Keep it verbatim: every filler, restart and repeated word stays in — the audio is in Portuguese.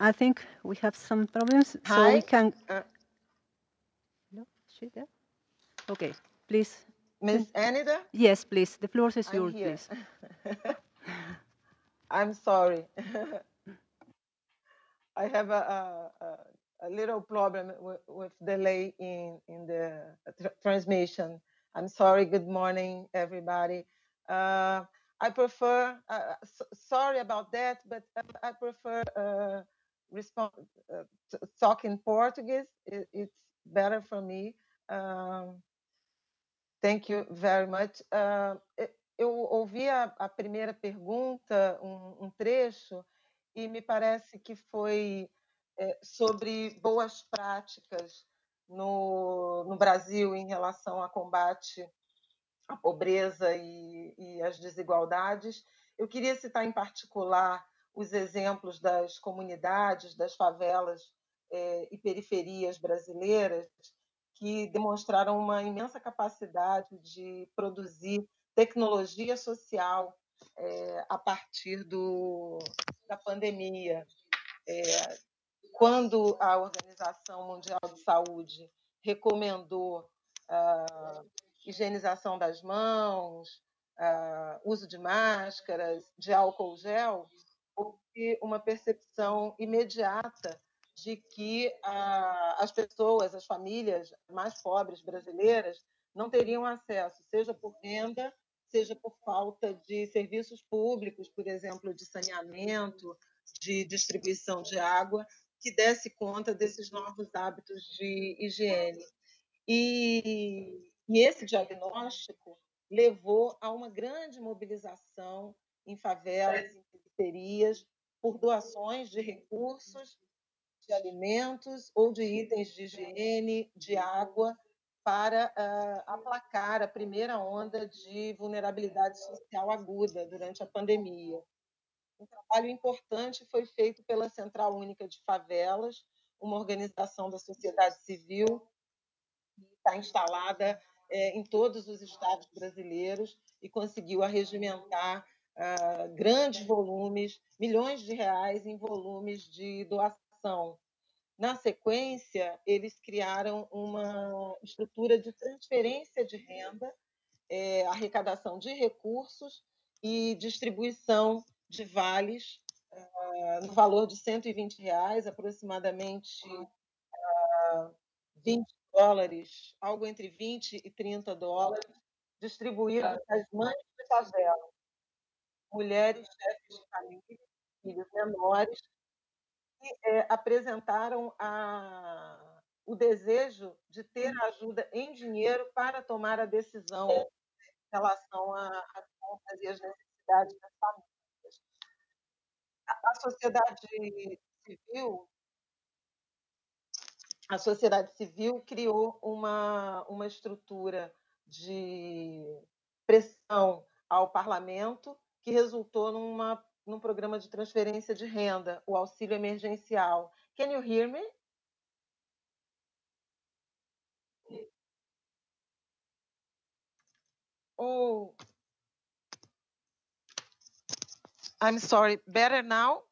I think we have some problems, Hi. so we can. Uh, No, is she there? Okay, please. Miss Anida? Yes, please. The floor is I'm yours, here. please. I'm sorry. I have a, a, a little problem with, with delay in, in the tr transmission. I'm sorry. Good morning, everybody. Uh, I prefer, uh, so, sorry about that, but I prefer uh, respond, uh, talk in Portuguese. It, it's better for me. Um, Thank you very much. Uh, eu ouvi a, a primeira pergunta, um, um trecho, e me parece que foi é, sobre boas práticas no, no Brasil em relação a combate à pobreza e, e às desigualdades. Eu queria citar em particular os exemplos das comunidades, das favelas é, e periferias brasileiras, que demonstraram uma imensa capacidade de produzir tecnologia social é, a partir do, da pandemia. É, quando a Organização Mundial de Saúde recomendou a higienização das mãos, a uso de máscaras, de álcool gel, houve uma percepção imediata de que a, as pessoas, as famílias mais pobres brasileiras não teriam acesso, seja por renda, seja por falta de serviços públicos, por exemplo, de saneamento, de distribuição de água, que desse conta desses novos hábitos de higiene. E, e esse diagnóstico levou a uma grande mobilização em favelas, em periferias, por doações de recursos, de alimentos ou de itens de higiene, de água, para uh, aplacar a primeira onda de vulnerabilidade social aguda durante a pandemia. Um trabalho importante foi feito pela Central Única de Favelas, uma organização da sociedade civil que está instalada é, em todos os estados brasileiros e conseguiu arregimentar uh, grandes volumes, milhões de reais em volumes de doação. Na sequência, eles criaram uma estrutura de transferência de renda, é, arrecadação de recursos e distribuição de vales uh, no valor de cento e vinte reais, aproximadamente uh, vinte dólares, algo entre vinte e trinta dólares, distribuídos às mães de favela, mulheres chefes de família, filhos menores, que é, apresentaram a, o desejo de ter ajuda em dinheiro para tomar a decisão em relação às contas e às necessidades das famílias. A sociedade civil, a sociedade civil criou uma, uma estrutura de pressão ao parlamento que resultou numa, num programa de transferência de renda, o auxílio emergencial. Can you hear me? Oh, I'm sorry. Better now?